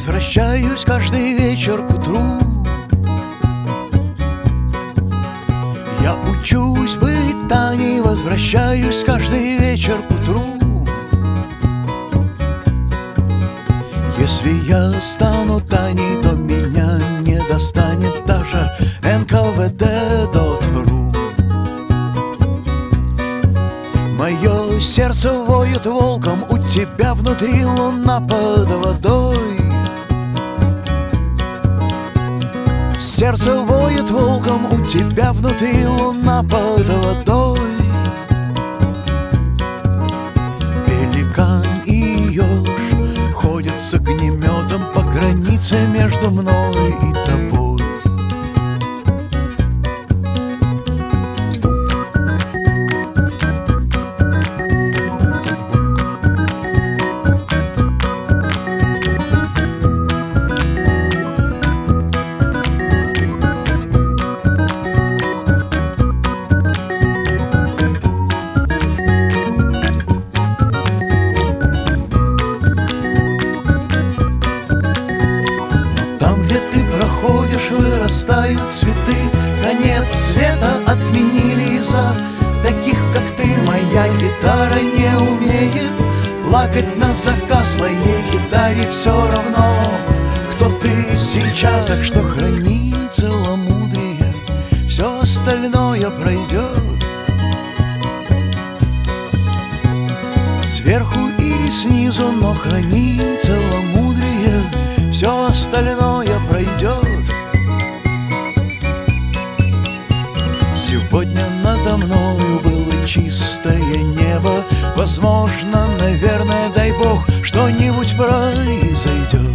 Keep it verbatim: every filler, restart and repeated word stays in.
возвращаюсь каждый вечер к утру. Я учусь быть Таней, возвращаюсь каждый вечер к утру. Если я стану Таней, то меня не достанет даже эн ка вэ дэ точка ру. Мое сердце воет волком, у тебя внутри луна под водой. Сердце воет волком, у тебя внутри луна под водой. Пеликан и еж ходят с огнеметом по границе между мной и тобой. Вырастают цветы, конец света отменили из-за таких, как ты. Моя гитара не умеет плакать на заказ. Моей гитаре все равно, кто ты сейчас. Так что храни целомудрие, все остальное пройдет. Сверху и снизу, но храни целомудрие, все остальное пройдет. Сегодня надо мною было чистое небо. Возможно, наверное, дай Бог, что-нибудь произойдет.